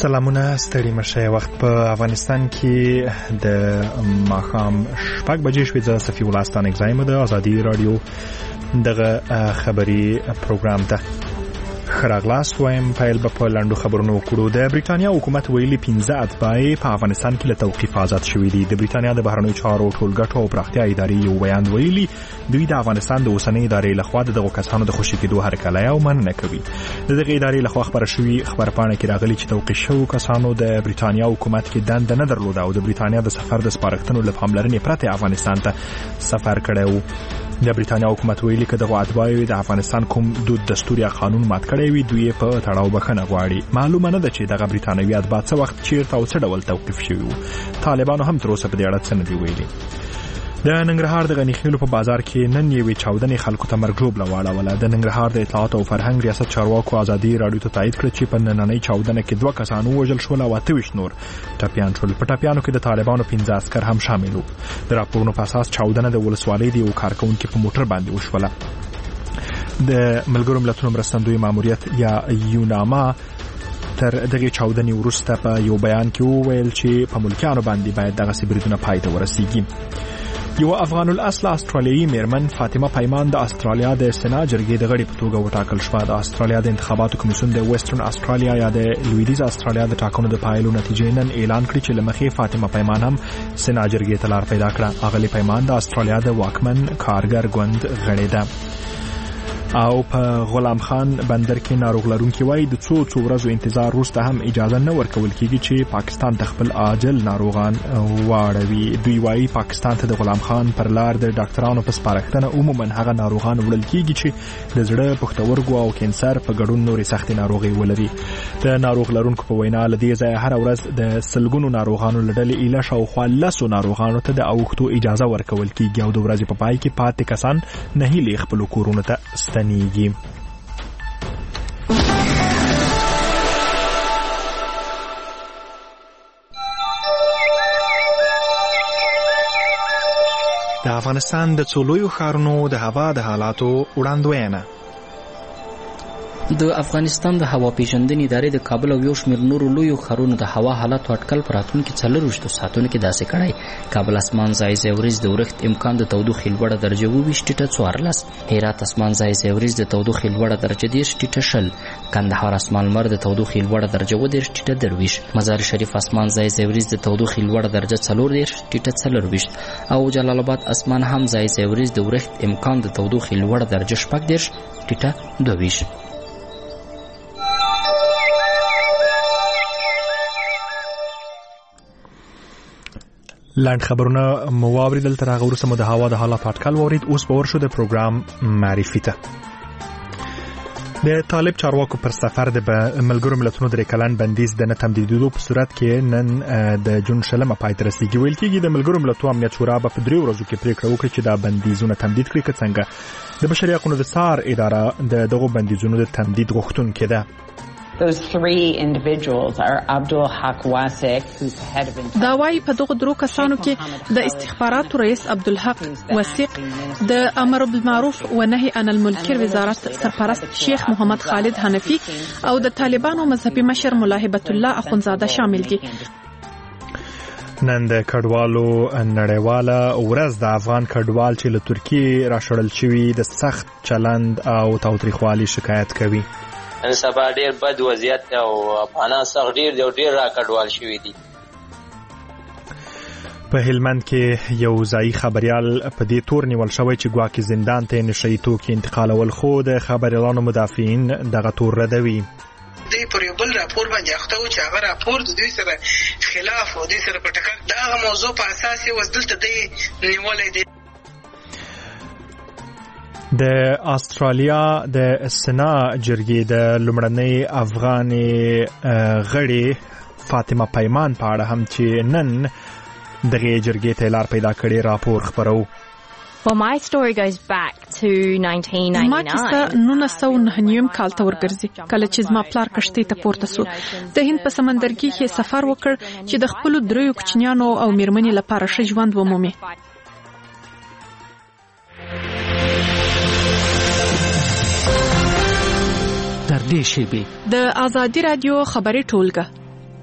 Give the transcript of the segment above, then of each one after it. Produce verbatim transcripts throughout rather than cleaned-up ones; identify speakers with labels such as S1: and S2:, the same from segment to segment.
S1: سلامونه ستړي مشه. وخت په افغانستان کې د ماښام شپږ بجې شوې. زه صفي الله ستان اگزایم د ازادي رادیو دغه خبري پروګرام ته خراغلاس وایم. پیل به په لاندو خبرونو کړو. د بریټانیا حکومت ویلي پنځه اتباع په افغانستان کې له توقیف آزاد شوي دي. د بریټانیا د بهرنیو چارو ټولګټو او پراختیا ادارې یو بیان ویلي دوی د افغانستان د اوسنۍ ادارې لخوا دغه کسانو د خوشي کېدو هرکلی او مننه کوي. د دغه ادارې لخوا خبره شوې خبرپاڼه کې راغلي چې توقیف شوو کسانو د بریټانیا حکومت کې دنده نه درلوده او د بریټانیا د سفر د سپارښتنو له پاملرنې پرته افغانستان ته سفر کړی و. د بریټانیا حکومت ویلي که دغه اتباع د افغانستان کوم دود دستور یا قانون مات کړی وي دوی په تړاو بخښنه غواړي. معلومه نه ده چې دغه بریټانوي اتباع څه وخت چیرته او څه ډول توقیف شوي وو. طالبانو هم تر اوسه په دې اړه څه نه دي ویلي. د ننګرهار د غنیخیلو په بازار کې نن یوې چاودنې خلکو ته مرګ ژوبله واړوله. د ننګرهار د اطلاعات او فرهنګ ریاست چارواکو ازادي رادیو ته تایید کړ چې په نننۍ چاودنه کې دوه کسان ووژل شول او اته ویشت نور ټپیان شول. په ټپیانو کې د طالبانو پنځه عسکر هم شامل وو. د راپورونو په اساس چاودنه د ولسوالۍ د یو کارکوونکي په موټر باندې وشوله. د ملګرو ملتونو مرستندوی ماموریت یا یوناما تر دغه چاودنې وروسته په یو بیان کې وویل چې په ملکیانو باندې باید دغه سبریدونه پای ته ورسیږي. یو افغان الاصل استرالیایي میرمن فاطمه پیمان د استرالیا د سنا جرګې د غړي په توګه وټاکل شوه. د استرالیا د انتخاباتو کمیسیون د ویسټرن استرالیا یا د لویدیز استرالیا د ټاکنو د پایلو نتیجې نن اعلان کړې چې له مخې فاطمه پیمان هم سنا جرګې ته لار پیدا کړه. اغلې پیمان د استرالیا د واکمن کارګر ګوند غړې ده. او په غلام خان بندر کې ناروغ لرونکي وای د څو څو ورځو انتظار وروسته هم اجازه نه ورکول کیږي چې پاکستان د خپل عاجل ناروغان واړوي. دوی وای پاکستان ته د غلام خان پر لار د ډاکټرانو په سپارښتنه عموما هغه ناروغان وړل کیږي چې د زړه پښتورګو او کینسر په ګډون نورې سختې ناروغي ولري. د ناروغ لرونکو په وینا له دې ځایه هر ورځ د سلګونو ناروغانو له ډلې ایله شاوخوا لسو ناروغانو ته د اوښتو اجازه ورکول کیږي او د ورځې په پای کې پاتې کسان نه هیلې خپلو کورونو ته ستنیږي. د افغانستان د څو لویو ښارونو د هوا د حالاتو وړاندوینه.
S2: د افغانستان د هوا پیژندنې ادارې د کابل او یو شمېر نورو لویو ښارونو د هوا حالاتو اټکل په راتلونکي څلرویشتو ساعتونو کې داسې کړی: کابل اسمان ځای ځای وریځ د اورښت امکان د تودوخې لوړه درجه اوویشت ټیټه څوارلس، هرات اسمان ځای ځای وریځ د تودوخې لوړه درجه دېرش ټیټه شل، کندهار اسمان لمر د تودوخې لوړه درجه اووهدېرش ټیټه درویشت، مزار شریف اسمان ځای ځای وریځ د تودوخې لوړه درجه څلوردېرش ټیټه څلرویشت او جلال آباد اسمان هم ځای ځای وریځ د اورښت امکان د تودوخې لوړه درجه شپږدېرش ټیټه دوهویشت.
S1: لاند خبرونه مو واوریدل. تر هغه وروسته مو د هوا د حالاتو اټکل واورید. اوس به ورشو د پروګرام معرفي ته. د طالب چارواکو پر سفر د ملګرو ملتونو درې کلن بندیز د نه تمدیدېدو په صورت کې نن د جون شلمه پای ته رسیږي. ویل کېږي د ملګرو ملتونو امنیت شورا به په دریو ورځو کې پریکړه وکړي چې دا بندیزونه تمدید کړي که څنګه. د بشري حقوقو د څار اداره د دغو بندیزونو د تمدید غوښتونکې ده.
S3: Those three individuals are Abdul Haq Wasik, who's the head of intelligence. دا وايي په دغه درو کسانو کې د استخباراتو رئیس عبدالحق واسق، د امر بالمعروف و نهي عن المنکر وزارت سرپرست شیخ محمد خالد حنفي او د طالبانو مذهبي مشر ملا هبت الله اخونزاده شامل دي.
S1: نن د کډوالو نړیواله ورځ د افغان کډوال چې له ترکیې راشړل شوي د سخت چلند او تاوتریخوالي شکایت کوي.
S4: نن سبا ډیر بد وضعیت دی او افغانان سخت ډیر دی او ډیر را کډوال شوي دي.
S1: په هلمند کې یو ځایي خبریال په دې تور نیول شوی چې ګواکې زندان ته نشي توکي انتقالول، خو د خبریالانو مدافعین دغه تور ردوي.
S5: دوی پر یو بل راپور باندې اخته و چې هغه راپور د دوی سره خلاف او دوی سره په ټکر د هغه موضوع په اساس یې اوس دلته دی نیولی دی.
S1: د استرالیا د سنا جرګې د لومړنۍ افغاني غړي فاطمه پیمان په اړه هم چې نن دغه جرګې ته لار پیدا کړي راپور خبرو.
S6: Well, my story goes back to nineteen ninety-nine.
S7: ما کیسه نولس سوه نهه نیم کال ته ورګرځي، کله چې زما پلار کشتۍ ته پورته سو. د هند په سمندرګي کې سفر وکړ چې د خپلو دریو کوچنیانو او میرمنې لپاره ښه ژوند ومومي.
S8: تر دې شیبې
S7: د ازادي رادیو خبري ټولګه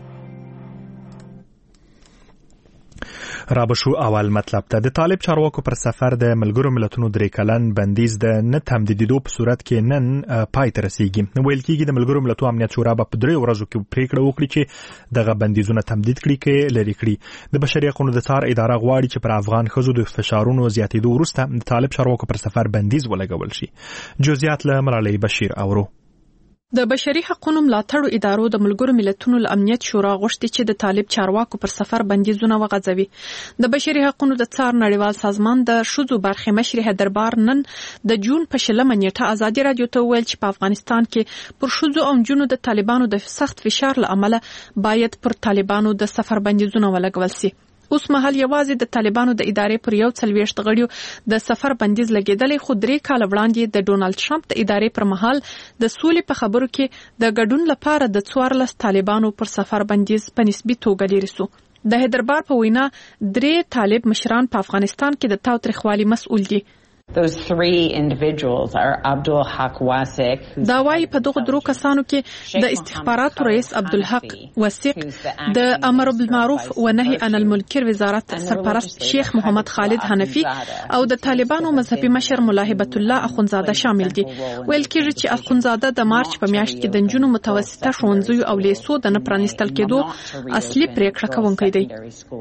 S1: را بشو اول مطلب ته د طالب چارواکو پر سفر د ملګرو ملتونو درې کلن بندیز د نه تمدیدېدو په صورت کې نن پای ته رسیږي. ویل کېږي د ملګرو ملتونو امنیت شورا په درې ورځو کې پریکړه وکړي چې دغه بندیزونه تمدید کړي کې لري کړي. د بشري حقوقو د څار اداره غواړي چې پر افغان ښځو د فشارونو زیاتېدو وروسته د طالب چارواکو پر سفر بندیز ولګول شي. جزئیات له ملالۍ بشیر اورو.
S7: د بشري حقوقو ملاتړو ادارو د ملګرو ملتونو امنیت شورا غوښتي چې د طالب چارواکو پر سفر بندیزونه وغځوي. د بشري حقوقو د څار نړیوال سازمان د شذو برخه مشر هدربار نن د جون په شلمه نیټه ازادي رادیو ته ویل چې په افغانستان کې پر شذو او جنونو د طالبانو د سخت فشار لامل باید پر طالبانو د سفر بندیزونه ولګول شي. اوس مهال یوازې د طالبانو د ادارې پر یو څلوېښت غړیو د سفر بندیز لګیدلې، خو درې کال وړاندې د ډونالد ټرمپ د ادارې پر مهال د سولې په خبرو کې د ګډون لپاره د څوارلس طالبانو پر سفر بندیز په نسبي توګه لري سو. د هدربار په وینا درې طالب مشران په افغانستان کې د تاوتریخوالي مسؤل دي.
S8: Those three individuals are Abdul Haq Wasik.
S7: دا وايي په دغه درو کسانو کې د استخباراتو رئیس عبدالحق واسق، د امر بالمعروف و نهي عن المنکر وزارت سرپرست شیخ محمد خالد حنفي او د طالبانو مذهبي مشر ملا هبت الله اخونزاده شامل دي. ویل کېږي چې اخونزاده د مارچ په میاشت کې د نجونو متوسطه ښوونځیو او لیسو د نه پرانیستل کېدو اصلي پریکړه کوونکی دی.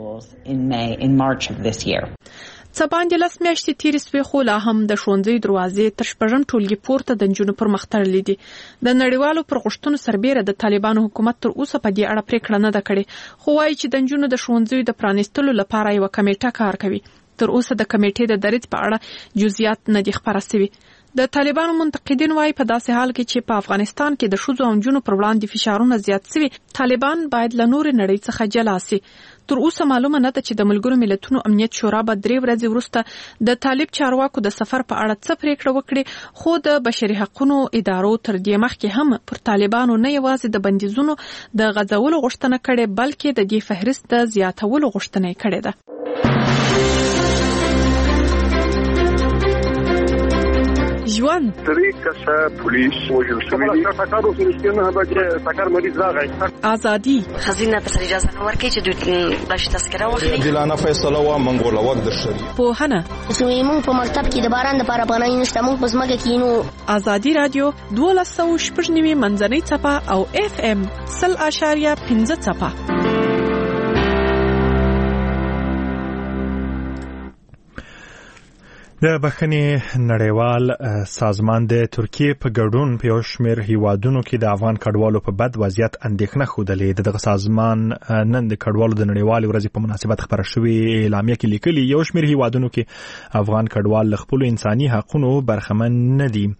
S7: څه باندې لس میاشتې تېرې سوې، خو لا هم د ښوونځیو دروازې تر شپږم ټولګي پورته د نجونو پر مخ تړلې دي. د نړیوالو پر غوښتنو سربېره د طالبانو حکومت تر اوسه په دې اړه پریکړه نه ده کړې، خو وایي چې د نجونو د ښوونځیو د پرانیستلو لپاره یوه کمیټه کار کوي. تر اوسه د کمیټې د دریځ په اړه جزئیات نه دي خپاره شوي. د طالبانو منتقدین وایي په داسې حال کې چې په افغانستان کې د ښځو او نجونو پر وړاندې فشارونه زیات شوي، طالبان باید له نورې نړۍ څخه جلا شي. تر اوسه معلومه نه ده چې د ملګرو ملتونو امنیت شورا به درې ورځې وروسته د طالب چارواکو د سفر په اړه څه پریکړه وکړي، خو د بشري حقوقو ادارو تر دې مخکې هم پر طالبانو نه یوازې د بندیزونو د غځولو غوښتنه کړې، بلکې د دې فهرست د زیاتولو غوښتنه یې کړې ده. ژوند
S9: درې کسه پولیس وژل شوي دي. ټاکارو سرشتونه به چې ټاکار مریض راغی.
S7: ازادي
S10: خزینه په اجازه نه ورکړي چې دوی بلش تذکره واخلي.
S11: عادلانه فیصله و منګول وخت د شری.
S7: پوهنه
S12: زموږ په مکتب کې د باران د لپاره پناه نشته، موږ په ځمکه کې نو.
S7: ازادي رادیو دولس سوه شپږ نوي منځنۍ څپه او اف ام سل اشاریه پنځه څپه.
S1: د بخښنې نړیوال سازمان د ترکیې په ګډون په یو شمېر هیوادونو کې د افغان کډوالو په بد وضعیت اندېښنه ښودلې. دغه سازمان نن د کډوالو د نړیوالې ورځې په مناسبت خپره شوې اعلامیه کې لیکلي یو شمېر هیوادونو کې افغان کډوال له خپلو انساني حقونو برخمن نه دي.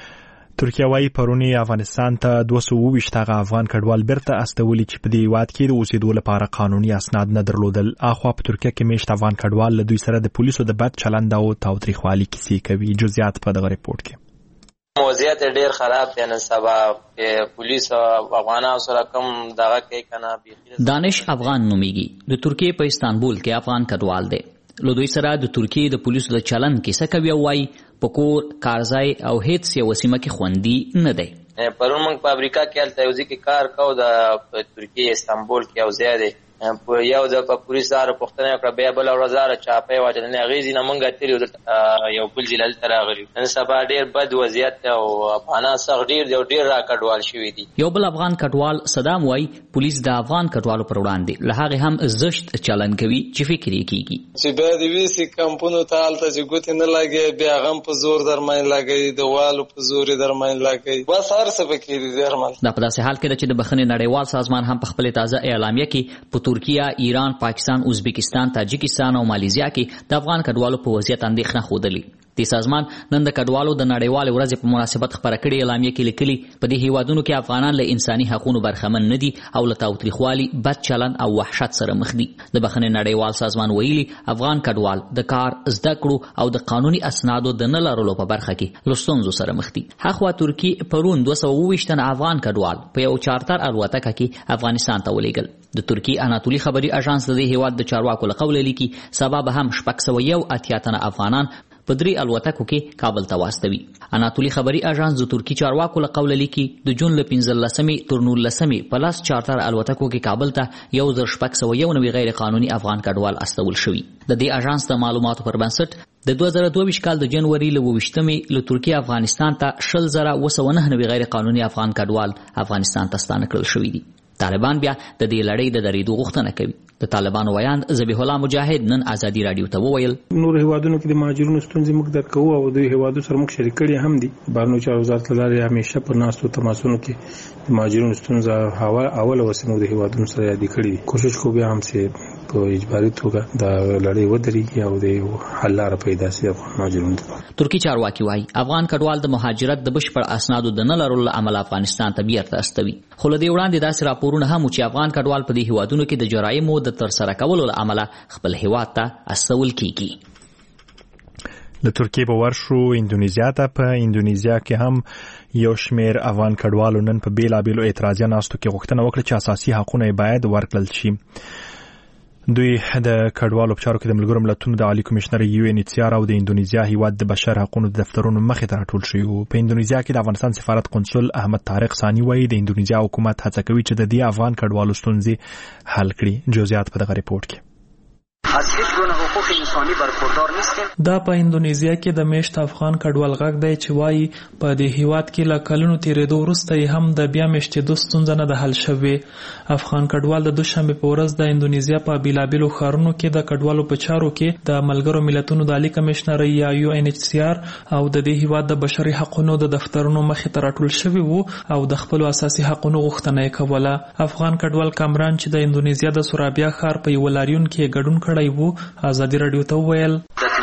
S1: ترکیه وايي پرونی افغانستان ته دوه سوه اووه ویشت هغه افغان کډوال بیرته استولي چې په دې هیواد کې د اوسېدو لپاره قانوني اسناد نه درلودل. اخوا په ترکیه کې میشت افغان کډوال له دوی سره د پولیسو د بد چلند او تاوتریخوالي کیسې کوي. جزئیات په دغه ریپورت کې.
S4: وضعیت ډیر خراب دی. نن سبا پولیس افغانانو سره کوم دغه کوي کنه.
S2: دانش افغان نومیږي، د ترکیې په استانبول کې افغان کډوال دی. له دوی سره د ترکیې د پولیسو د چلند کیسه کوي او وايي په کور، کارځای او هیڅ یوه سیمه کې خوندي نه دی.
S4: پرون موږ په امریکا کې هلته یو ځای کې کار کوو، د ترکیې استانبول کې یو ځای دی. یو د په پولیس داره پوښتنه وکړه، بیا بله ورځ داره چاپۍ واچوله. هغې ځینه موږ اتلي وو، یو بل ځای دلته راغلي. نن سبا ډېر بد وضعیت دی او افغانان سخت ډېر دی او ډېر را کډوال شوي دي.
S2: یو بل افغان کډوال صدام وایي پولیس د افغان کډوالو پر وړاندې له هغې هم زشت چلند کوي چې فکر یې کېږي
S13: چې بیا د ویسي کمپونو ته هلته چې ګوتې نه لګوي، بیا هغه هم په زور درمین لګوي، د والو په زور یې درمین لګوي، بس هر څه پکې دي درمل.
S2: دا په داسې حال کې ده چې د بخښنې نړیوال سازمان هم په خپلې تازه اعلامیه کې په ترکیه، ایران، پاکستان، ازبکستان، تاجکستان او مالیزیا کې د افغان کډوالو په وضعیت اندېښنه ښودلې. دې سازمان نن د کډوالو د نړیوالې ورځې په مناسبت خپره کړې اعلامیه کې لیکلي په دې هیوادونو کې افغانان له انساني حقونو برخمن نه دي او له تاوتریخوالي، بد چلند او وحشت سره مخ دي. د بخښنې نړیوال سازمان ویلي افغان کډوال د کار، زده کړو او د قانوني اسنادو د نه لرلو په برخه کې له ستونزو سره مخ دي. هاخوا ترکیې پرون دوه سوه اووه ویشت تنه افغان کډوال په یو چارتر الوتکه کې افغانستان ته ولېږل. د ترکیې اناتولي خبري اژانس د دې هیواد د چارواکو له قوله لیکي سبا به هم شپږ سوه یو اتیا تنه افغانان په درې الوتکو کې کابل ته واستوي. اناتولي خبري اژانس د ترکی چارواکو له قوله لیکي د جون له پنځلسمې تر نولسمې په لاس چارټر الوتکو کې کابل ته یو زر شپږ سوه یو نوي غیر قانوني افغان کډوال استول شوي. د دې اژانس د معلوماتو پر بنسټ د دوه زره دوه ویشت کال د جنوري له اووه ویشتمې له ترکیې افغانستان ته شل زره اوه سوه نهه نوي غیر قانوني افغان کډوال افغانستان ته ستانه کړل شوي دي. طالبان بیا د دې لړۍ د درېدو غوښتنه کوي. د طالبانو ویاند ذبیح الله مجاهد نن ازادي رادیو ته وویل
S14: نور هیوادونو کې د مهاجرینو ستونزې موږ درک کوو او د هیوادو سره موږ شریک کړي هم دي. بهرنیو چارو وزارت له لارې همیشه په ناستو تماسونو کې د مهاجرینو ستونزه اوله وسه موږ د هیوادونو سره یادې کړي دي. کوشش کوو بیا هم چې په اجباري توګه د لړۍ ودرېږي او د حل لاره پیدا شي افغان مهاجرینو ته.
S2: ترکی چارواکي وایي افغان کډوال د مهاجرت د بشپړ اسنادو د نه لرلو له امله افغانستان ته بیرته استوي. خو له دې وړاندې داسې راپورونه هم چې افغان کډوال په دې هیوادونو کې د جرایمو د ترسره کولو له امله خپل هیواد ته استول کیږي.
S1: له ترکیې به ورشو اندونیزیا ته. په اندونیزیا کې هم یو شمیر افغان کډوالو نن په بیلابیلو اعتراضي ناستو کې غوښتنه وکړه چې اساسي حقونه باید ورکړل شي. دوی د کډوالو په چارو کې د ملګرو ملتونو د عالی کمشنر یو ان ایچ سی آر او د اندونیزیا هیواد د بشر حقوقو د دفترونو مخې ته راټول شوي وو. په اندونیزیا کې د افغانستان سفارت قونسل احمد طارق ثاني وایي د اندونیزیا حکومت هڅه کوي چې د دې افغان کډوالو ستونزې حل کړي. جزئیات په دغه ریپورت کې.
S15: از هیچ گونه حقوق انسانی برخوردار نیستیم.
S16: دا په اندونیزیا کې د میشت افغان کډوال غږ دی چې وایي په دې هیواد کې له کلونو تیرېدو وروسته یې هم د بیا میشتېدو ستونزه نه ده حل شوې. افغان کډوال د دوشنبې په ورځ د اندونیزیا په بیلابیلو ښارونو کې د کډوالو په چارو کې د ملګرو ملتونو د عالی کمشنر یا یو ان ایچ سی آر او د دې هیواد د بشري حقوقو د دفترونو مخې ته راټول شوي وو او د خپلو اساسي حقوقو غوښتنه یې کوله. افغان کډوال کامران چې د اندونیزیا د سورابیا ښار په یو لاریون کې ګډون کړی وو ازادي رادیو ته وویل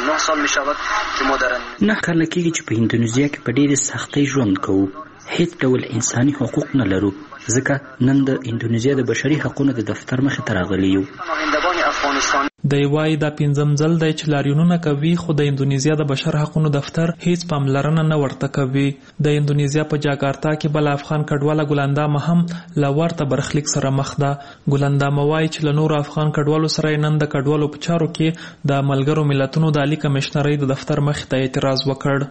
S17: نه کله کېږي چې په اندونیزیا کې په ډېرې سختۍ ژوند کوو. هیڅ ډول انساني حقوق نه لرو ځکه نن د اندونیزیا د بشري حقوقو د دفتر مخې ته راغلي یو.
S16: دی وایي دا پنځم ځل دی چې لاریونونه کوي خو د اندونیزیا د بشر حقوقو دفتر هیڅ پاملرنه نه ورته کوي. د اندونیزیا په جاکارتا کې بل افغان کډواله ګلندامه هم له ورته برخلیک سره مخ ده. ګلندامه وایي چې له نورو افغان کډوالو سره نن د کډوالو په چارو کې د ملګرو ملتونو د عالی کمشنرۍ د دفتر مخې ته اعتراض وکړ.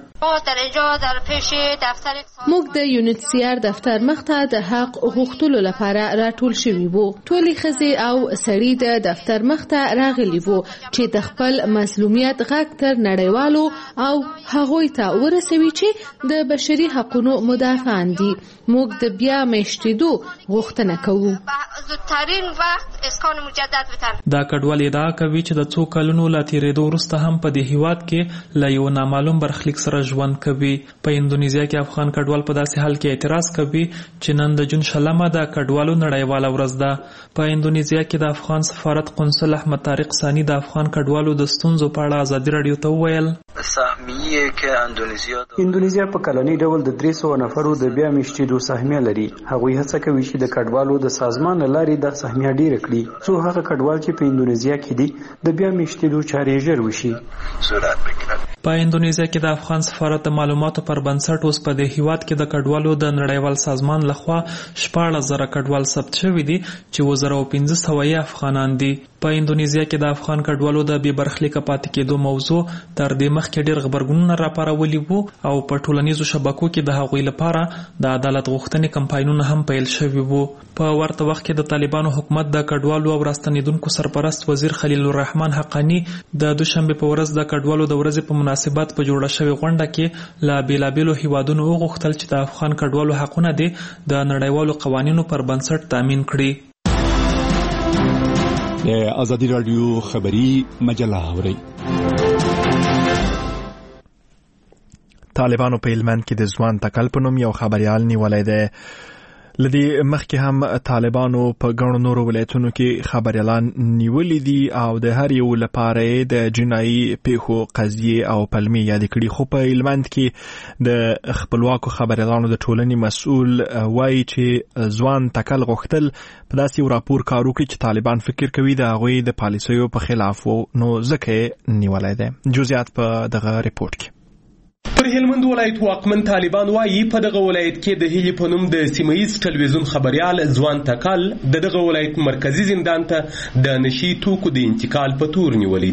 S18: موږ د یونیسیار دفتر مخ ته د حق غوښتلو لپاره راټول شوي وو. ټولې ښځې او سړي د دفتر مخ ته راغلي وو چې د خپل مظلومیت غږ تر نړیوالو او هغوی ته ورسوي چې د بشري حقوقو مدافعان دي. موږ د بیا میشتېدو غوښتنه کوو.
S16: دا کډوال ادعا کوي چې د څو کلونو لا تیرېدو وروسته هم په دې هیواد کې له یو نامعلوم برخلیک سره ژوند کوي. په اندونیزیا کې افغان کډوال په داسې حال کې اعتراض کوي چې نن د جون شلمه د کډوالو نړیواله ورځ ده. په اندونیزیا کې د افغان سفارت قونسل احمد طارق ثاني د افغان کډوالو د ستونزو په اړه ازادي رادیو ته وویل
S19: اندونیزیا په کلنی ډول د درې سوه نفرو د بیا میشتېدو سهمیه لري. هغوی هڅه کوي چې د کډوالو د سازمان له لارې دا سهمیه ډیره کړي څو هغه کډوال چې په اندونیزیا کې دي د بیا میشتېدو چارې ژر وشي.
S16: په اندونیزیا کې د افغان سفارت د معلوماتو پر بنسټ اوس په دې هیواد کې د کډوالو د نړیوال سازمان لخوا شپاړس زره کډوال ثبت شوي دي چې اووه زره پنځه سوه یې افغانان دي. په اندونیزیا کې د افغان کډوالو د بې برخلیکه پاتې کېدو موضوع تر دې مخکې ډېر غبرګونونه راپارولي وو او په ټولنیزو شبکو کې د هغوی لپاره د عدالت غوښتنې کمپاینونه هم پیل شوي وو. په ورته وخت کې د طالبانو حکومت د کډوالو او راستنېدونکو سرپرست وزیر خلیل الرحمن حقانی د دوشنبې په ورځ د کډوالو د ورځې په مناسبت په جوړه شوې غونډه کې له بېلابېلو هیوادونو وغوښتل چې د افغان کډوالو حقونه دې د نړیوالو قوانینو پر بنسټ تامین کړي.
S20: د ازادي رادیو خبری مجله اورئ.
S1: طالبانو په هلمند کې د ځوان تکل په نوم یو خبریال نیولی دی. لدی مخکې هم طالبانو په ګڼو نورو ولایتونو کې خبریالان نیولي دي او د هر یو لپاره د جنایي پیښو قضیې او پلمې یادې کړي. خو په هلمند کې د خپلواکو خبریالانو د ټولنې مسؤل وایي چې ځوان تکل غوښتل په داسې یو راپور کار وکړي چې طالبان فکر کوي د هغوی د پالیسیو په خلاف و، نو ځکه یې نیولی دی. جزئیات په دغه ریپورت کې.
S21: پر هلمند ولایت واکمن طالبان وایي په دغه ولایت کې د هیلې په نوم د سیمهیز ټلویزیون خبریال ځوان تکل د دغه ولایت مرکزی زندان ته د نشي توکو د انتقال په تور نیولې دي.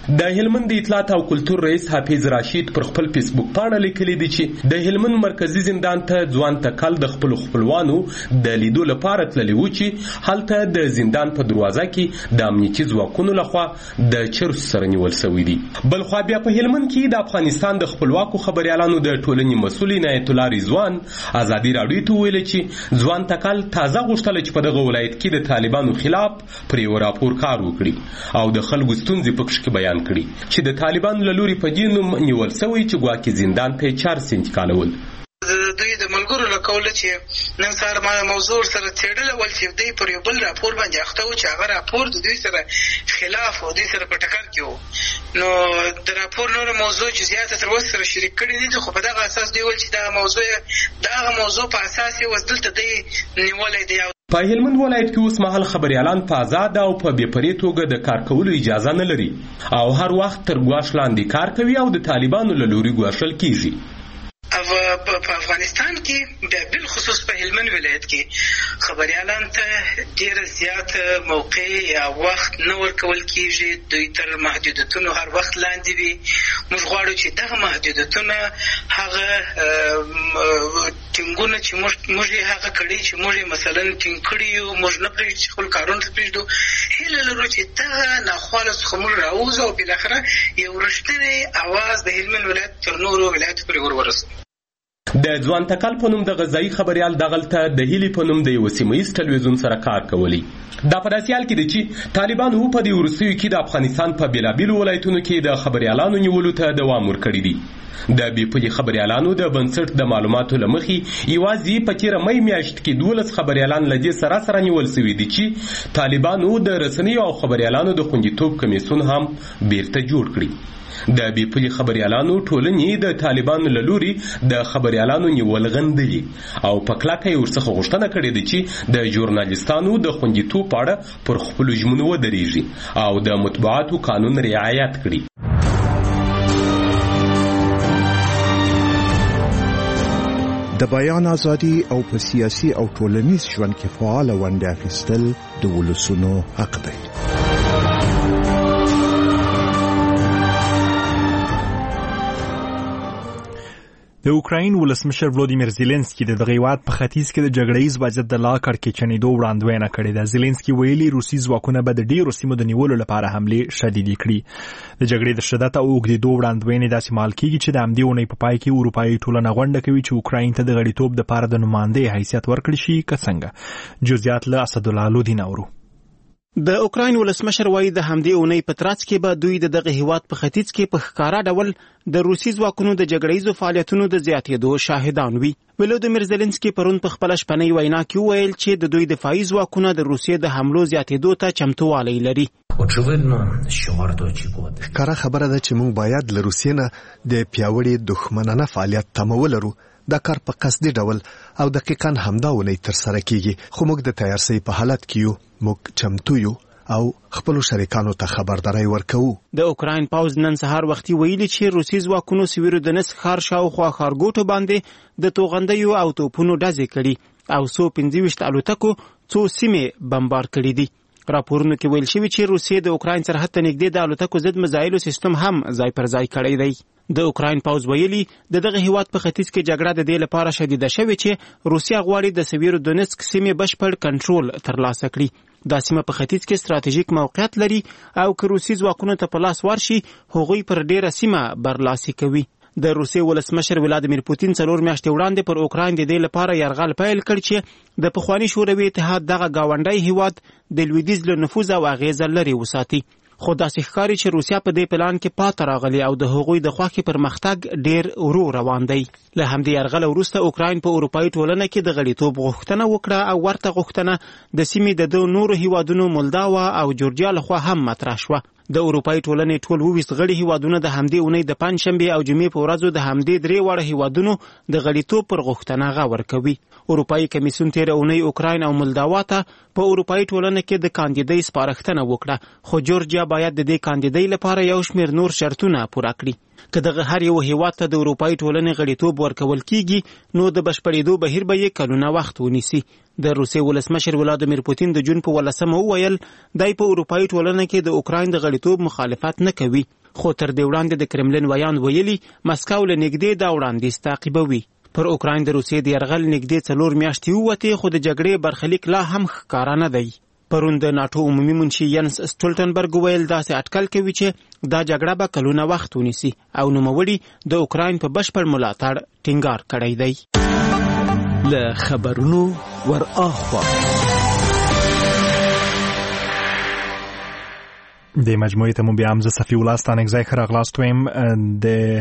S21: د هلمند د اطلاعات او کلتور رئیس حافظ راشد پر خپل فیسبوک پاڼه لیکلي دي چې د هلمند مرکزی زندان ته ځوان تکل د خپل خپلوانو د لیدو لپاره تللی و چې هلته د زندان په دروازه کې د امنیتي ځواکونو لخوا د چرس سره نیول شوی دي. بل خو بیا په هلمند کې د افغانستان د خپلواکو خبريالانو د ټولنې مسؤل عنایت الله رضوان ازادي راډیو ته ویل چې ځوان تکل تازه غوښتل چې په دغه ولایت کې د طالبانو خلاف پر یو راپور کار وکړي او د خلکو ستونزې پکښ کې بیان کړي چې د طالبانو له لوري په دې نوم نیول شوی چې ګواکې زندان ته چارج انتقالول.
S5: دوی د ملګرو له قوله چې نن سهار ما موضوع سره څېړله ول چې دوی پر یو بل راپور باندې اخته و چې هغه راپور د دوی سره خلاف و دوی سره په ټکر کې و. نو د راپور نوره موضوع جزئیات تر اوسه سره شریک کړي دي خو په دغه اساس دوی ویل چې دغه موضوع دغه موضوع په اساس یې اوس دلته دوی نیولی دی.
S21: په هلمند ولایت کې اوس مهال خبريالان په آزاد او په بې پرې توګه د کار کولو اجازه نه لري او هر وخت تر ګواښ لاندې کار کوي او د طالبانو له لوري ګواښل کیږي.
S5: په افغانستان کې د بل خصوص په هلمند ولایت کې خبريالان ته ډیره زیات موقع یا وخت نه ورکول کیږي. دوی تر محدودیتونو هر وخت لاندې وي. موږ غواړو چې دغه محدودیتونه هغه ټینګونه چې موږ یې هغه کړي چې موږ یې مثلا ټینګ کړي یو موږ نه پرېږدو چې خپل کارونه ته پرېږدو. هیله لرو چې دغه ناخواله څخه موږ راووځو او بالاخره یو رښتینی اواز د هلمند ولایت تر نورو ولایتو پورې ور ورسوو.
S21: د ځوان تکل په نوم د غذایی خبريال دغلته د هیلې په نوم د یو سیمه‌یز ټلویزیون سره کار کولی. دا په داسې حال کې دی چې طالبانو په دې وروستیو کې د افغانستان په بیلابیلو ولایتونو کې د خبريالانو نیولو ته دوام ورکړی دی. د بې پولي خبريالانو د بنسټ د معلوماتو له مخې یوازې په تېره مۍ میاشت کې دولس خبريالان له دې سره سره نیول شوي دي چې طالبانو د رسنیو او خبريالانو د خوندیتوب کمیسیون هم بیرته جوړ کړي. د بې پولي خبريالانو ټولنې د طالبانو له لوري د خبريالانو نیول غندلي او په کلکه یې ورڅخه غوښتنه کړې ده چې د ژورنالیستانو د خوندیتوب په اړه پر خپلو ژمنو ودرېږي او د مطبوعاتو قانون رعایت کړي.
S3: د بیان ازادي او په سیاسي او ټولنیز ژوند کې فعال ونډه اخیستل د ولسونو حق دی.
S1: د اوکراین ولسمشر ولودیمیر زيلنسکي د دغه هیواد په ختیځ کې د جګړهیز وضعیت د لا کړکېچنېدو وړاندوینه کړې ده. زيلنسکي ویلي روسي ځواکونه به د ډیرو سیمو د نیولو لپاره حملې شدیدې کړي. د جګړې د شدت او اوږدېدو وړاندوینې داسې مهال کېږي چې د همدې اونۍ په پای کې اروپایي ټولنه غونډه کوي چې اوکراین ته د غړیتوب دپاره د نمایندې حیثیت ورکړل شي که څنګه. جزئیات له اسدالله لودین اورو.
S22: د اوکراین ولسمشر وایي د همدې اونۍ په ترڅ کې به دوی د دغه هیواد په ختیځ کې په ښکاره ډول د روسي ځواکونو د جګړیزو فعالیتونو د زیاتېدو شاهدان وي. ولودیمیر زيلنسکي پرون په خپله شپنۍ وینا کې وویل چې د دوی دفاعي ځواکونه د روسیې د حملو زیاتېدو ته چمتووالی لري.
S3: ښکاره خبره ده چې موږ باید له روسیې نه د پیاوړي دښمنانه فعالیت تمه ولرو. دا کار په قصدي ډول او دقیقاً همدا ونې ترسره کیږي خو موږ د تیارسۍ په حالت کې یو. موږ چمتو یو او خپل شریکانو ته خبرداري ورکوو.
S22: د اوکراین پاوز نن سهار وختي ویلي چې روسي ځواکونو سویرودنسک ښار شاوخوا ښارګوټو باندې د توغندیو او توپونو ډزې کړي او څو پنځه ویشت الوتکو څو سیمې بمبار کړي دي. راپورونو کې ویل شوي چې روسیې د اوکراین سرحد ته نږدې د الوتکو ضد میزایلو سیستم هم ځای پر ځای کړی دی. د اوکراین پاوز ویلي د دغه هیواد په ختیځ کې جګړه د دې لپاره شدیده شوې چې روسیا غواړي د سویرودنسک سیمې بشپړ کنټرول ترلاسه کړي. دا سیمه په ختیځ کې ستراتیژیک موقعیت لري او که روسي ځواکونو ته په لاس ورشي هغوی پر ډیره سیمه برلاسي کوي. د روسیې ولسمشر ولادیمیر پوتین څلور میاشتې وړاندې پر اوکراین د دې لپاره یرغل پیل کړ چې د پخواني شوروي اتحاد دغه گاونډی هیواد د لویدیځ له نفوذ او اغیزه لرې وساتي. خو داسې ښکاري چې روسیا په دې پلان کې پاته راغلي او د هغوی د خوښې پرمختګ ډیر ورو روان دی. له همدې یرغله وروسته اوکراین په اروپایي ټولنه کې د غړیتوب غوښتنه وکړه او ورته غوښتنه د سیمې د دوه نورو هیوادونو مولداوا او جورجیا لخوا هم مطرح شوه. د اروپایي ټولنې ټول اوویشت غړي هیوادونه د همدې اونۍ د پنجشنبې او جمعې په ورځو د همدې درې واړه هیوادونو د غړیتوب پر غوښتنه غور کوي. اروپایي کمیسیون تېره اونۍ اوکراین او مولداوا ته په اروپایي ټولنه کې د کاندیدۍ سپارښتنه وکړه خو جورجیا باید د دې کاندیدۍ لپاره یو شمېر نور شرطونه پوره کړي. که دغه هر یو هیواد ته د اروپایي ټولنې غړیتوب ورکول کیږي نو د بشپړېدو بهیر به یې کلونه وخت ونیسي. د روسیې ولسمشر ولادیمیر پوتین د جون په ولسمه وویل دی په اروپایي ټولنه کې د اوکراین د غړیتوب مخالفت نه کوي خو تر دې وړاندې د کرملین ویان ویلي مسکو له نږدې دا وړاندیز تعقیبوي. پر اوکراین د روسیې د یرغل نږدې څلور میاشتې ووتې خو د جګړې برخلیک لا هم ښکاره نه دی. پرون د ناټو عمومي منشي ینس سټولټنبرګ ویل داسې اټکل کوي چې دا جګړه به کلونه وخت ونیسي او نوموړي د اوکراین په بشپړ ملاتړ ټینګار کړی دی.
S6: له خبرونو ور اخوا
S1: د مجموعې ته مو بیا هم زه صفي الله ستانک ځای ښه راغلاست ویم. د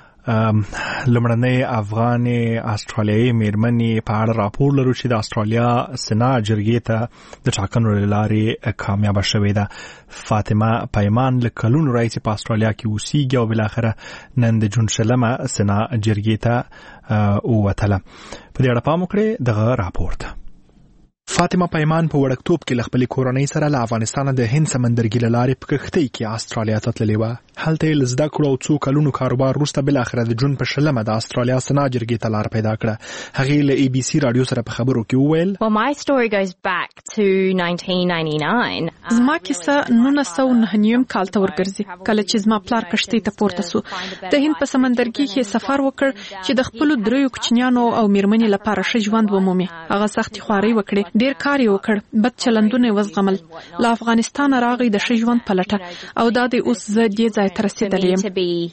S1: لومړنۍ افغانې استرالیایي میرمنې په اړه راپور لرو چې د استرالیا سنا جرګې ته د ټاکنو له لارې کامیابه شوې ده. فاطمه پیمان له کلونو راهیسې په استرالیا کې اوسېږي او بالاخره نن د جون شلمه سنا جرګې ته ووتله. په دې اړه پام وکړئ دغه راپور ته. فاطمه پیمان په وړکتوب کې له خپلې کورنۍ سره له افغانستانه د هند سمندرګي له لارې په کښتۍ کې استرالیا ته تللې وه. هلته یې له زده کړو او څو کلونو کاروبار وروسته بالاخره د جون په شلمه د استرالیا سنا جرګې ته لار پیدا کړه. هغې له ای بي سي راډیو سره په خبرو کې وویل
S8: Well, my story goes back to nineteen ninety-nine.
S7: زما کیسه نولس سوه نهه نیم کال ته ورګرځي کله چې زما پلار کښتۍ ته پورته سو. د هند په سمندرګي کې سفر وکړ چې د خپلو دریو کوچنیانو او میرمنې لپاره ښه ژوند ومومي. هغه سختې خوارۍ وکړې، ډېر کار یې وکړ، بد چلندونه یې وزغمل. له افغانستانه راغی د ښه ژوند په لټه او دا دی اوس زه دې ځای ته رسېدلی یم.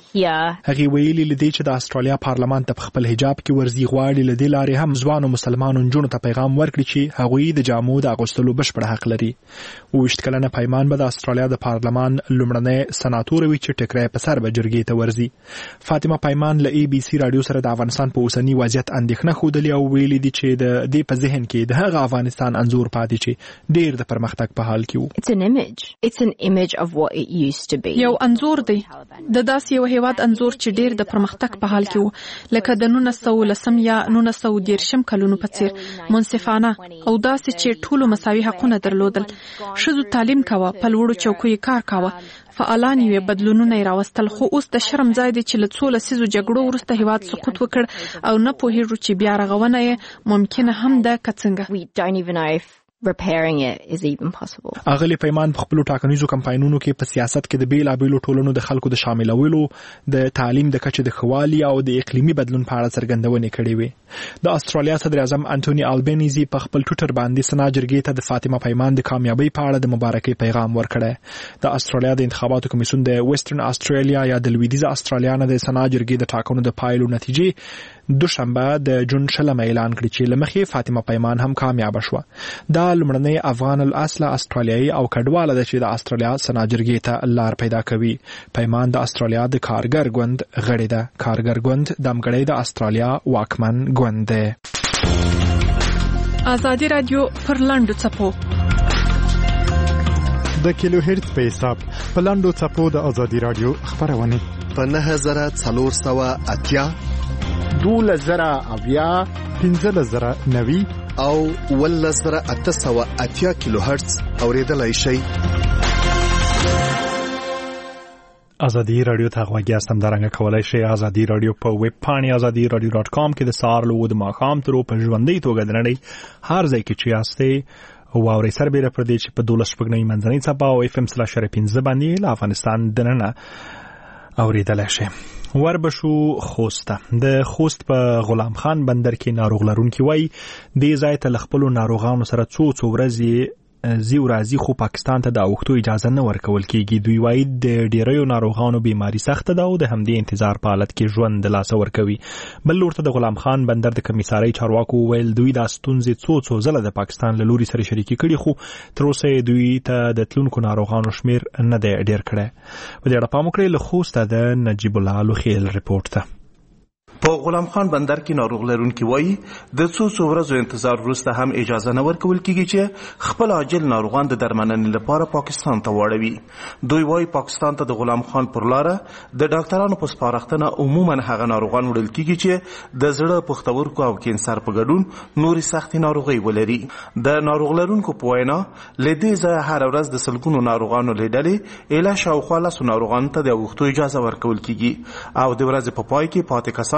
S1: هغې ویلي له دې چې د استرالیا پارلمان ته په خپل حجاب کې ورځي غواړي له دې لارې هم ځوانو مسلمانو نجونو ته پیغام ورکړي چې هغوی د جامو د اغوستلو بشپړ حق لري. اوویشت کلنه پیمان به د استرالیا د پارلمان لومړنۍ سناتور وي چې ټکری په سر به جرګې ته ورځي. فاطمه پیمان له ای بي سي راډیو سره د افغانستان په اوسني وضعیت اندېښنه ښودلې او ویلي دي چې د دې په ذهن کې د هغه افغانستان انځور پاتې چې ډېر د پرمختګ په حال کې و.
S8: It's an image. It's an image of what it used to be.
S7: یو انځور دی د داسې یو هیواد انځور چې ډېر د پرمختګ په حال کې و، لکه د نولس سوه لسم یا نولس سوه دېرشم کلونو په څېر منصفانه او داسې چې ټولو مساوي حقونه درلودل. ښځو تعلیم کوه، په لوړو چوکیو کار کوه، فعالان یې بدلونونه یې راوستل. خو اوس د شرم ځای دی چې له څو لسیزو جګړو وروسته هیواد سقوط وکړ او نه پوهېږو چې بیا رغونه یې ممکنه هم ده که څنګه.
S8: We don't even know if repairing it is even possible.
S1: اغلی پیمان په خپل ټاکنیزو کمپاینونو کې په سیاست کې د بیلابېلو ټولنو د خلکو د شاملولو، د تعلیم د کچې د ښوالي او د اقلیمي بدلون په اړه څرګندونې کړې وې. د استرالیا صدر اعظم انټوني البنیزي په خپل ټویټر باندې سنا جرګې ته د فاطمه پیمان د کامیابۍ په اړه د مبارکۍ پیغام ورکړی. د استرالیا د انتخاباتو کمیسیون د ویسټرن استرالیا یا د لویدیځه استرالیا نه د سنا جرګې د ټاکنو د پایلو نتیجې دوشنبه د جون شلمه اعلان کړی چې له مخې فاطمه پیمان هم کامیابه شوه. دا لومړنۍ افغان الاصله استرالیایي او کډواله ده چې د استرالیا سنا جرګې ته لار پیدا کوي. پیمان د استرالیا د کارګر ګوند غړې ده. کارګر ګوند دمګړی د استرالیا واکمن ګوند دی.
S7: ازادي رادیو پر لاندو څپو
S6: د کیلو هرتز په حساب په لاندو څپو د ازادي رادیو خبرونه
S3: په نهه زره څلور سوه اتیا
S6: دولس زره اویا پنځلس زره نوي
S3: او ولس زره اته سوه اتیا کیلو هرتز اوریدلای شئ.
S1: ازادي رادیو ته غوږی استم درنګ کولای شئ. ازادي رادیو په ویب پاڼې ازادي رادیو ډاټ کام کې د سهار له د ماښام تر په ژوندۍ توګه د نړۍ هر ځای کې چې یاستئ واورئ سربیره پر دې چې په دولس شپږنۍ منځنۍ څپه او اف ام سلا شر پنځه باندې له افغانستان دننه اوریدلای شئ. وربشو خوسته د خوست په غلام خان بندر کې ناروغ لرونکي وای دې ځای ته خپل ناروغانو سره څو څو ورځې زیو راځي خو پاکستان ته د اوښتو اجازه نه ورکول کیږي. دوی وایي د ډیریو ناروغانو بیماری سخته ده او د همدې انتظار په حالت کې ژوند د لاسه ورکوي. بل لور ته د غلام خان بندر د کمیسارۍ چارواکو ویل دوی دا ستونزې څو څو ځله د پاکستان له لوري سره شریکې کړي خو تر اوسه دوی ته د تلونکو ناروغانو شمیر نه دی ډیر کړی. په دې اړه پام وکړئ. له خوسته د نجیب الله لوخیل رپورټ ته.
S23: په غلام خان بندر کې ناروغ لرونکي وایي د څو څو ورځو انتظار وروسته هم اجازه نه ورکول کیږي چې خپل عاجل ناروغان د درملنې لپاره پاکستان ته واړوي. دوی وایي پاکستان ته د غلام خان پر لاره د ډاکټرانو په سپارښتنه عموما هغه ناروغان وړل کیږي چې د زړه پښتورګو او کینسر په ګډون نورې سختې ناروغۍ ولري. د ناروغ لرونکو په وینا له دې ځایه هره ورځ د سلګونو ناروغانو له ډلې ایله شاوخوا لسو ناروغانو ته د اوښتو اجازه ورکول کیږي او د ورځې په پای کې پاتې کسان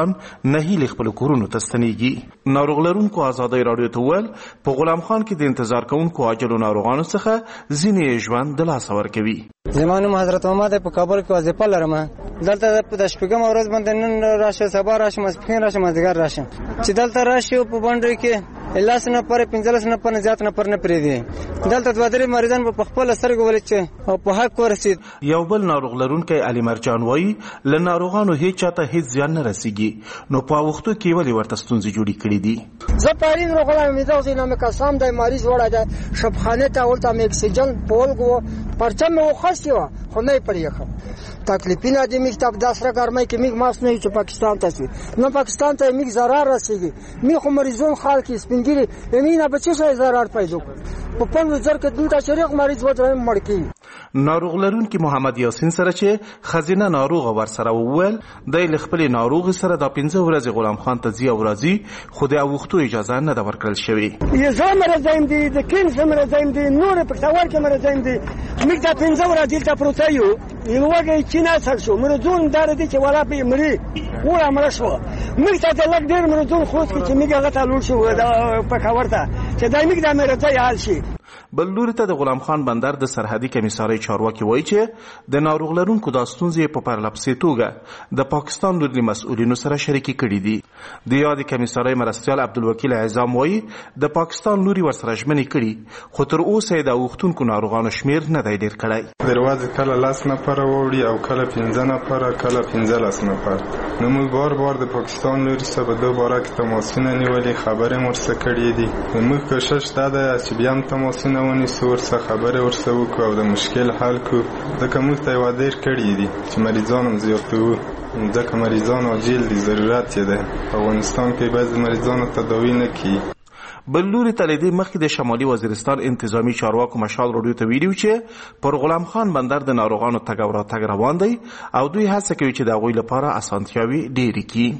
S23: هم نهیلې خپل کورونو ته ستنېږي. ناروغ لرونکو ازادۍ راډیو ته وویل په غلام خان کې د انتظار کوونکو عاجلو ناروغانو څخه ځینې ژوند د لاسه ورکوي.
S9: زما نوم حضرت محمد په کابل کې وظیفه لرم. دلته د شپږم ورځ باندې نن راشه، سبا راشه، ماسپښین راشه، مازدیګر راشه. چې دلته راشي په باندې کې لاس نه پر پنځلس نه پر زیات نه پر نه پریدي. دلته دوه درې مریضان په خپل سترګو ولې چې او په حق ورسید.
S23: یو بل ناروغ لرونکی علي مرجان وایي له ناروغانو هیڅ چاته هیڅ زیان نه رسیږي، نو په وختو کې ولې ورته ستونزې جوړې کړې دي.
S10: زه پارین روغلا میزه زینا مکسام د مریض وړه ده شبخانه ته ولته اکسیجن پولګو پرچم مو خاصه خو نه پریخه. تکلیفونه د مکتب د سره ګرمای کې میګ ماس نه چې پاکستان ته شي، نو پاکستان ته میګ zarar رسیږي. می خو مریضون خلک سپینګری امینه به څه zarar پیدا په پنځه ځر کې دلته شریک مریض ودرې مړ کی.
S23: ناروغ لرونکي محمد یاسین سره چې خزینه ناروغ ور سره وویل د خپل ناروغ سره د پنځه ورځې غلام خان ته ځي او راځي، خو د وختو اجازه نه د ورکړل شوی.
S10: یې زمره زایم دي د کین زمره زایم دي نور په تاور کې مره زایم دي میګ د پنځه ورځې ته پروتایو یو وګي چې نه سر شو مرزون دار دي چې ولا به مری ولا مړ شو. میګ ته د لګ ډیر مرزون خوښ کی چې میګ هغه ته لور شو په کاورته چې دای میګ د مره ځای حال شي.
S23: بل لوري ته د غلام خان بندر د سرحدي کمیسارۍ چارواکي وایي چې د ناروغ لرونکو د ستونزې په پرلپسې توګه د پاکستان لوري مسؤلینو سره شریکي کړي دي. د یادې کمیسارۍ مرستیال عبدالوکیل اعظام وایي د پاکستان لوري ورسره ژمنې کړي، خو تر اوسه یې د اوښتونکو ناروغانو شمیر نه دی ډېر کړی.
S11: دروازې کله لس نفره واوړي او کله پنځه نفره کله پنځلس نفر. نو موږ بار بار د پاکستان لوري سره په دې باره کې تماسونه نیولې، خبرې مو ورسره کړې دي. موږ کوشش دا ده چې بیا هم تماسونه ونیسو، ورسره خبرې ورسره وکړو او د مشکل حل کړو. ځکه موږ ته یې وعدې کړې دي چې مریضان هم زیاتوو، ځکه مریضان عاجل دي، ضرورت یې دی. په افغانستان کې بعضې مریضانو تداوي نه کیږي.
S23: بل لوري ته لیدې مخکې د شمالي وزیرستان انتظامی چارواکو مشال راډیو ته ویلي چې پر غلام خان بندر د ناروغانو تګ او راتګ روان دی او دوی هڅه کوي چې د هغوی لپاره اسانتیاوې ډېرې کړي.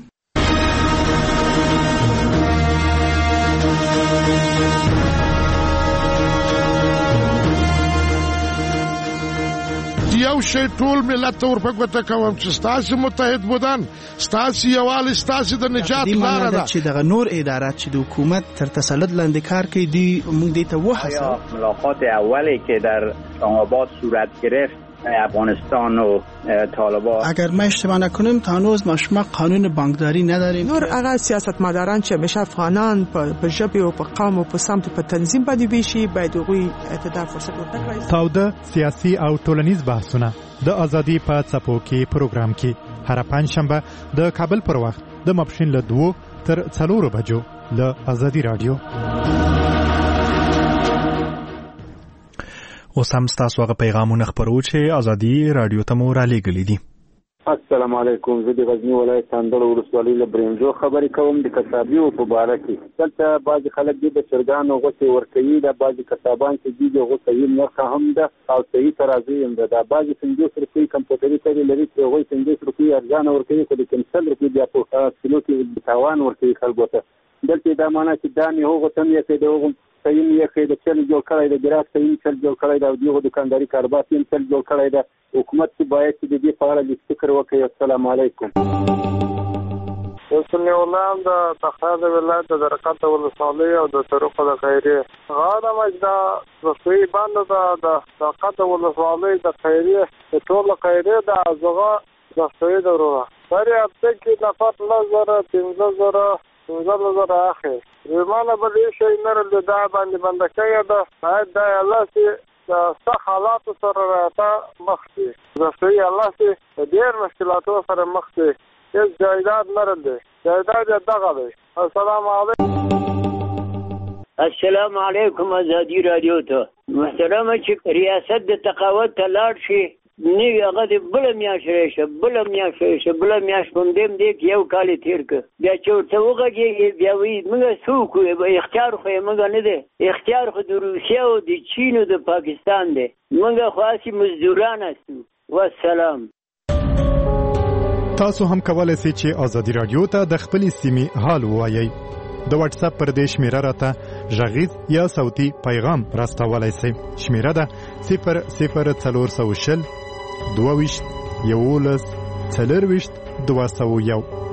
S24: یو شی ټول ملت ته ورپګوته کوم چې ستاسو متحد بودن، ستاسو یووالی، ستاسو د نجات لاره ده.
S25: چې دغه نور ادارات چې د حکومت تر تسلط لاندې کار کوي دی موږ دې ته وهڅوو.
S26: ملاقات اولی که در اسلام‌آباد صورت گرفت افغانستان و طالبان،
S25: اگر ما اشتباه نکنیم تا هنوز ما شما قانون بانکداری نداریم.
S27: نور هغه سیاستمداران چې همیشه افغانان په ژبه او په قوم او په سمت په تنظیم باندې ویشي باید هغوی اعتدال فرصت ورکړي.
S6: تاوده سیاسي او ټولنیز بحثونه د ازادي په څپو کې پروګرام کې هر پنځشنبه د کابل پر وخت د ماپښین له دوه تر څلورو بجو له ازادي رادیو.
S1: اوس هم ستاسو هغه پیغامونه خپرو چې ازادي رادیو ته مو رالیږلي دي.
S28: السلام علیکم. زه د غزني ولایت اندړ ولسوالۍ له برنجو خبرې کوم د کسابیو په باره کې. دلته بعضې خلک دي د چرګانو غوښې ورکوي، دا بعضې کسابان چې دي د غوښې صحیح نرخه هم ده او صحیح ترازی هم ده. دا بعضې پنځوس روپۍ کمپیوټري ترې لري چې هغوی پنځوس روپۍ ارزانه ورکوي، خو د کمسل روپۍ بیا په کیلو کې تاوان ورکوي خلکو ته. دلته دا معنا چې دا مې هغو ته هم یې د هغو صحیح یې ښه د چل جوړ کړی د ګراس صحیح چل جوړ کړی ده او دغه دکانداري کاروبار یې چل جوړ کړی ده. حکومت چې باید چې د دې په اړه لږ فکر وکړي. السلام علیکم.
S29: سنی غلام د تخار ولایت د درقات ولسوالۍ او د طرق د خیریه غاړه مجدا رسوي باندې د درقات ولسوالۍ د خیریه د ټول خیریه د ازغه د سوي دروه سره هفته کې د فاط نظر پنځه زره پنځه زره اخر زمانه بلې شي نر د دا باندې باندې کوي دا د الله سي د صح حالات سره راته مخ دي. د سوي الله سي ډېر مشکلاتو سره مخ دي. هیڅ جایداد نه لري، جایداد دغه دی. السلام علیکم.
S30: السلام علیکم. ازادي رادیو ته محترمه چې ریاست د تقاوت ته لاړ شي نوی هغه د بله میاشت راشي بله میاشت راشي بله میاشت همدیم دی که یو کال یې تېر کړ. بیا چې ورته وغږېږي بیا وایي موږ څه وکړو، اختیار خو یې موږ نه دی، اختیار خو د روسیه او د چین او د پاکستان دی، موږ خو هسې مزدوران هستو. والسلام.
S6: تاسو هم کولای شئ چې ازادي رادیو ته د خپلې سیمې حال ووایئ. د واتس اپ پر دې شمیره راته غږیز یا صوتي پیغام راستولای شئ. شمیره ده صفر صفر څلور سوه شل دوه ویشت یولس څلور ویشت دوه سوه یو.